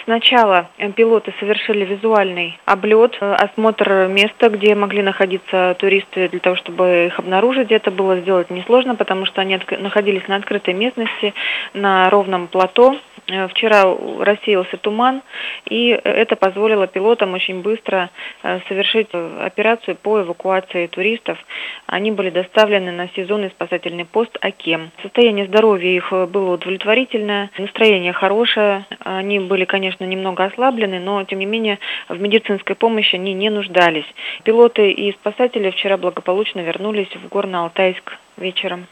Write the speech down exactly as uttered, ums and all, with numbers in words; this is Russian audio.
Сначала пилоты совершили визуальный облет, осмотр места, где могли находиться туристы, для того, чтобы их обнаружить. Это было сделать несложно, потому что они находились на открытой местности, на ровном плато. Вчера рассеялся туман, и это позволило пилотам очень быстро совершить операцию по эвакуации туристов. Они были доставлены на сезонный спасательный пост Акем. Состояние здоровья их было удовлетворительное, настроение хорошее. Они были, конечно, немного ослаблены, но, тем не менее, в медицинской помощи они не нуждались. Пилоты и спасатели вчера благополучно вернулись в Горно-Алтайск вечером.